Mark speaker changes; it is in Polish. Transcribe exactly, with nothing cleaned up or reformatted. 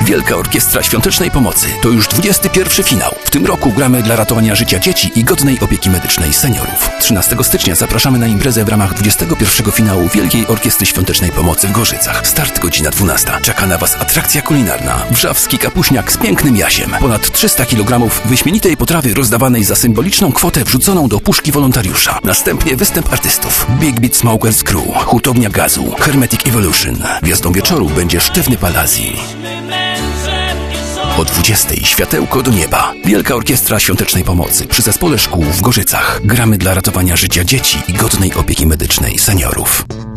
Speaker 1: Wielka Orkiestra Świątecznej Pomocy. To już dwudziesty pierwszy finał. W tym roku gramy dla ratowania życia dzieci i godnej opieki medycznej seniorów. trzynastego stycznia zapraszamy na imprezę w ramach dwudziestego pierwszego finału Wielkiej Orkiestry Świątecznej Pomocy w Gorzycach. Start godzina dwunasta. Czeka na Was atrakcja kulinarna. Wrzawski kapuśniak z pięknym jasiem. Ponad trzysta kilogramów wyśmienitej potrawy rozdawanej za symboliczną kwotę wrzuconą do puszki wolontariusza. Następnie występ artystów. Big Beat Smokers Crew, Hutownia Gazu, Hermetic Evolution. Gwiazdą wieczoru będzie Sztywny Palazzi. O dwudziestej światełko do nieba. Wielka Orkiestra Świątecznej Pomocy przy Zespole Szkół w Gorzycach. Gramy dla ratowania życia dzieci i godnej opieki medycznej seniorów.